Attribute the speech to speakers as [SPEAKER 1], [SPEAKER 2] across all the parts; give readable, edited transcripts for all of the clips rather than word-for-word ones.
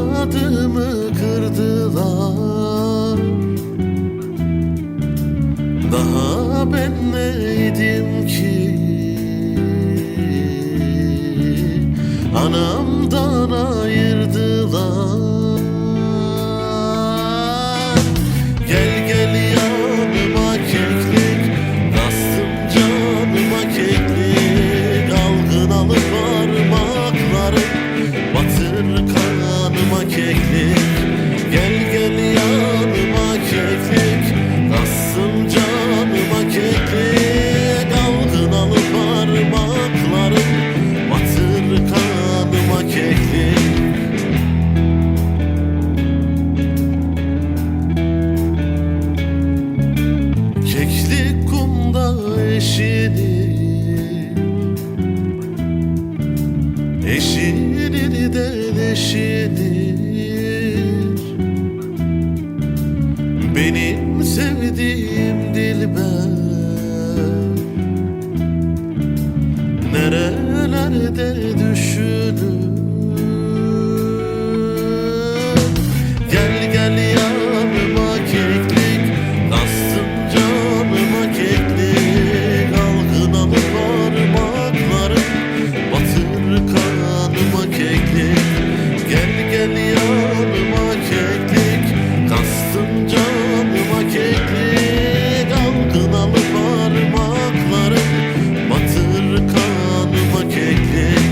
[SPEAKER 1] Muradımı kırdılar. Daha ben neydim ki anamdan ayırdılar. Gel gel yanıma keklik, bastım canıma keklik. Algınalı parmaklarım batır kanıma keklik. Gel gel yanıma keklik, bastım canıma keklik. Algınalı parmaklarım batır kanıma keklik. Keklik kumda eşinir, eşinir de leşinir. Benim sevdiğim dilber nerelerde düşünür. Gel gel yanıma keklik, bastım canıma keklik. Algınalı parmaklarım batır kanıma keklik. Gel gel yanıma keklik, kastım canıma keklik. Algınalı parmaklarım batır kanıma keklik.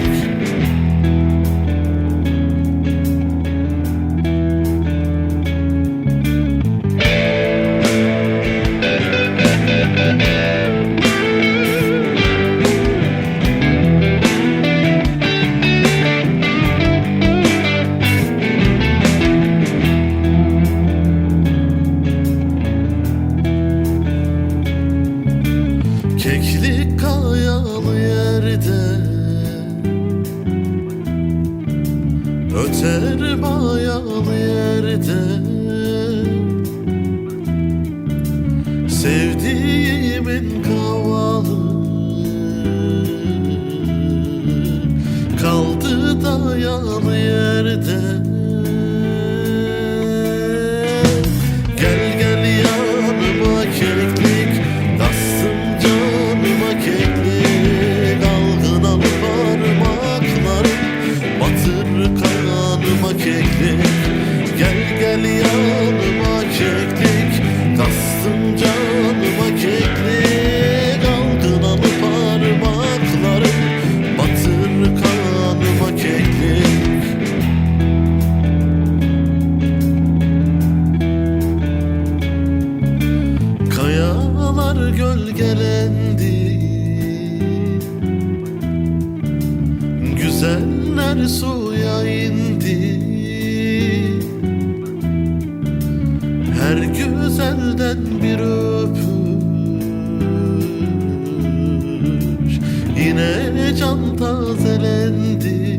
[SPEAKER 1] Keklik kayalı yerde öter mayalı yerde. Sevdiğimin kavalı kaldı dayalı yerde. Gel gel yanıma keklik, bastım canıma keklik. Algınalı parmaklarım batır kanıma keklik. Gel gel yanıma keklik, kastım canıma keklik. Algınalı parmaklarım batır kanıma keklik. Kayalar gölgelendi, güzeller suya indi. Her güzelden bir öpüş, yine can tazelendi.